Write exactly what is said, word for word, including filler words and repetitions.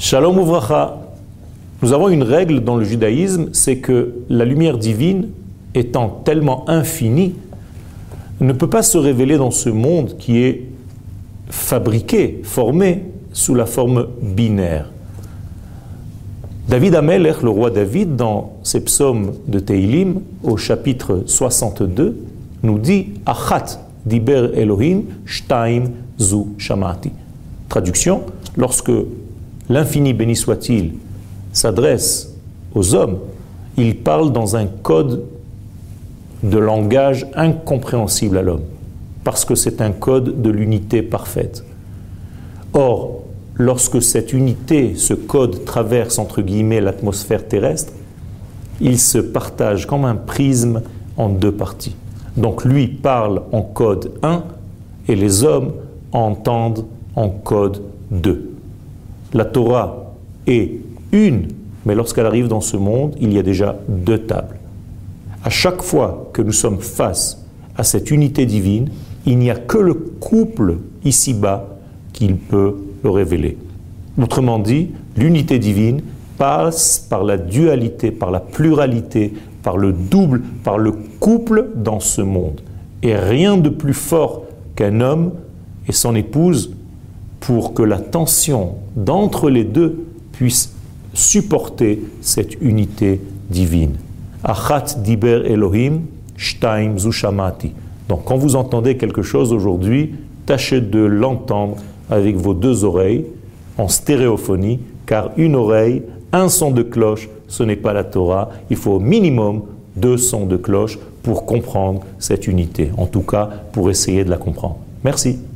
Shalom uvracha. Nous avons une règle dans le judaïsme, c'est que la lumière divine, étant tellement infinie, ne peut pas se révéler dans ce monde qui est fabriqué, formé sous la forme binaire. David Amelech, le roi David, dans ses psaumes de Teilim, au chapitre soixante-deux, nous dit « Achat diber Elohim, shtaim zu shamati ». Traduction, lorsque l'infini béni soit-il s'adresse aux hommes, il parle dans un code de langage incompréhensible à l'homme, parce que c'est un code de l'unité parfaite. Or, lorsque cette unité, ce code traverse entre guillemets l'atmosphère terrestre, il se partage comme un prisme en deux parties. Donc lui parle en code un et les hommes entendent en code deux. La Torah est une, mais lorsqu'elle arrive dans ce monde, il y a déjà deux tables. À chaque fois que nous sommes face à cette unité divine, il n'y a que le couple ici-bas qui peut le révéler. Autrement dit, l'unité divine passe par la dualité, par la pluralité, par le double, par le couple dans ce monde. Et rien de plus fort qu'un homme et son épouse pour que la tension d'entre les deux puisse supporter cette unité divine. Achat diber Elohim, shtaim zu shamati. Donc quand vous entendez quelque chose aujourd'hui, tâchez de l'entendre avec vos deux oreilles, en stéréophonie, car une oreille, un son de cloche, ce n'est pas la Torah. Il faut au minimum deux sons de cloche pour comprendre cette unité. En tout cas, pour essayer de la comprendre. Merci.